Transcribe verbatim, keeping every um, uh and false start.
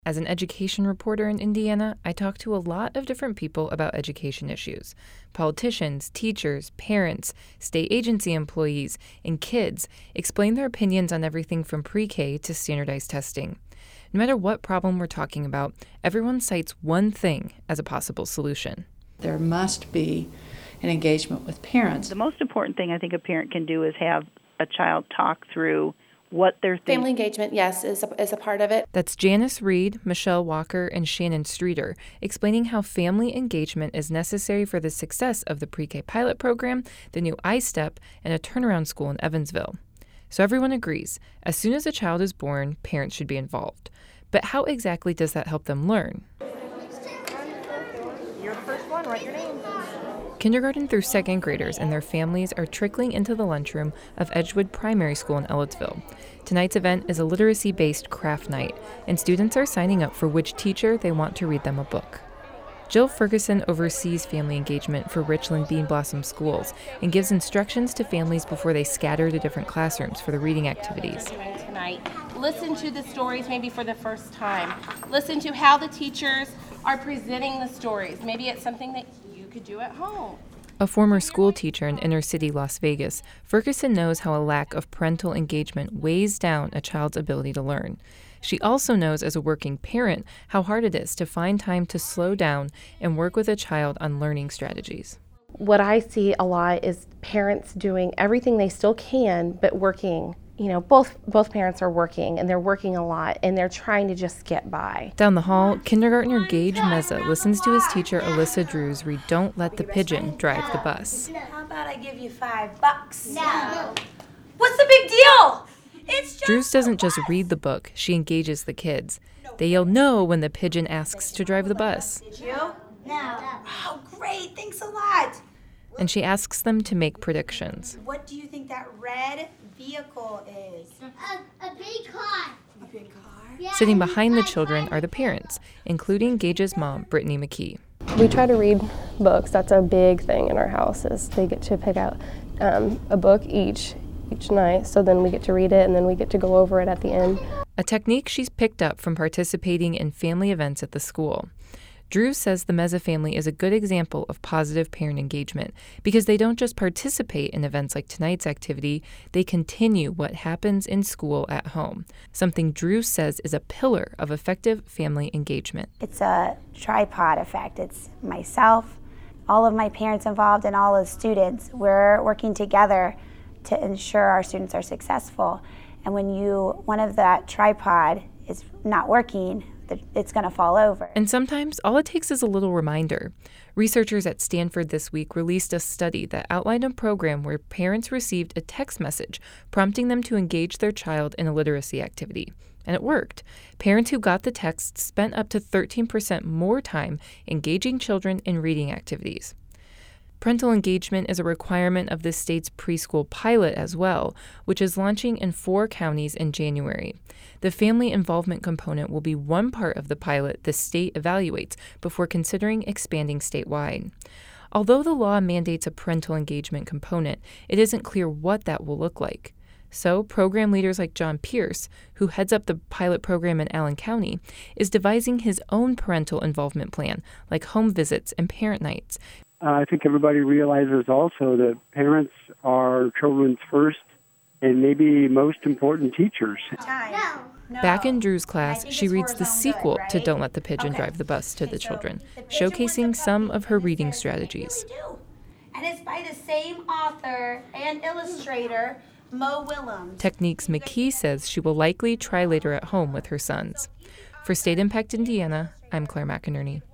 As an education reporter in Indiana, I talk to a lot of different people about education issues. Politicians, teachers, parents, state agency employees, and kids explain their opinions on everything from pre-K to standardized testing. No matter what problem we're talking about, everyone cites one thing as a possible solution. There must be an engagement with parents. The most important thing I think a parent can do is have a child talk through what they're thinking. Family engagement, yes, is a, is a part of it. That's Janice Reed, Michelle Walker, and Shannon Streeter explaining how family engagement is necessary for the success of the pre-K pilot program, the new I-STEP, and a turnaround school in Evansville. So everyone agrees, as soon as a child is born, parents should be involved. But how exactly does that help them learn? You're the first one, write your name. Kindergarten through second graders and their families are trickling into the lunchroom of Edgewood Primary School in Ellettsville. Tonight's event is a literacy-based craft night, and students are signing up for which teacher they want to read them a book. Jill Ferguson oversees family engagement for Richland Bean Blossom Schools and gives instructions to families before they scatter to different classrooms for the reading activities. Tonight, listen to the stories maybe for the first time. Listen to how the teachers are presenting the stories. Maybe it's something that you could do at home. A former school teacher in inner-city Las Vegas, Ferguson knows how a lack of parental engagement weighs down a child's ability to learn. She also knows as a working parent how hard it is to find time to slow down and work with a child on learning strategies. What I see a lot is parents doing everything they still can, but working. You know, both both parents are working, and they're working a lot, and they're trying to just get by. Down the hall, kindergartner Gage Meza listens to his teacher Alyssa Drews read Don't Let the Pigeon Drive the Bus. How about I give you five bucks? No. What's the big deal? It's just Drews doesn't just read the book, she engages the kids. They yell no when the pigeon asks to drive the bus. Did you? No. Oh, great. Thanks a lot. And she asks them to make predictions. What do you think that red vehicle is? A, a big car. A big car? Yeah, Sitting behind the children are the parents, including Gage's mom, Brittany McKee. We try to read books. That's a big thing in our house, is they get to pick out um, a book each each night, so then we get to read it, and then we get to go over it at the end. A technique she's picked up from participating in family events at the school. Drew says the Meza family is a good example of positive parent engagement because they don't just participate in events like tonight's activity, they continue what happens in school at home, something Drew says is a pillar of effective family engagement. It's a tripod effect. It's myself, all of my parents involved, and all of the students. We're working together to ensure our students are successful. And when you, one of that tripod is not working, it's going to fall over. And sometimes all it takes is a little reminder. Researchers at Stanford this week released a study that outlined a program where parents received a text message prompting them to engage their child in a literacy activity. And it worked. Parents who got the text spent up to thirteen percent more time engaging children in reading activities. Parental engagement is a requirement of the state's preschool pilot as well, which is launching in four counties in January. The family involvement component will be one part of the pilot the state evaluates before considering expanding statewide. Although the law mandates a parental engagement component, it isn't clear what that will look like. So, program leaders like John Pierce, who heads up the pilot program in Allen County, is devising his own parental involvement plan, like home visits and parent nights. Uh, I think everybody realizes also that parents are children's first and maybe most important teachers. No. No. Back in Drew's class, think she it's reads the horizontal sequel good, right? to Don't Let the Pigeon Okay. Drive the Bus to Okay, the so children, the pigeon was showcasing the some puppy, of her and it reading says, strategies. "What do we do?" And it's by the same author and illustrator, Mo Willems. Techniques McKee says she will likely try later at home with her sons. For State Impact Indiana, I'm Claire McInerney.